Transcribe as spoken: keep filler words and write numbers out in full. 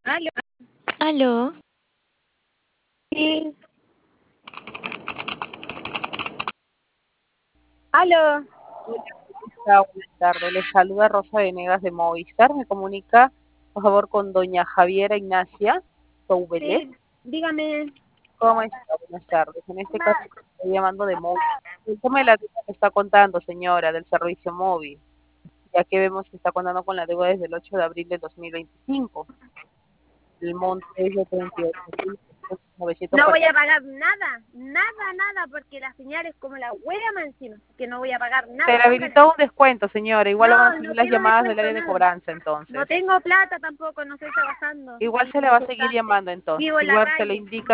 Aló. Aló. Sí. Aló. Hola, ¿cómo está? Buenas tardes. Les saluda Rosa Venegas de Movistar. Me comunica, por favor, con doña Javiera Ignacia Toubelet. Sí, dígame. ¿Cómo está? Buenas tardes. En este caso, estoy llamando de Movistar. El tema de la deuda que está contando, señora, del servicio móvil, ya que vemos que está contando con la deuda desde el ocho de abril de dos mil veinticinco. El monto es de treinta y ocho mil novecientos No voy cuarenta. a pagar nada, nada, nada, porque la señal es como la hueá más encima, que no voy a pagar Se nada. le habilitó un descuento, señora. Igual lo van a No, no seguir las quiero llamadas del descuento, área de nada. cobranza, No entonces. tengo plata tampoco, no estoy trabajando. Igual Soy se le va a seguir manifestante. llamando, entonces. Vivo en la Igual se le calle. indica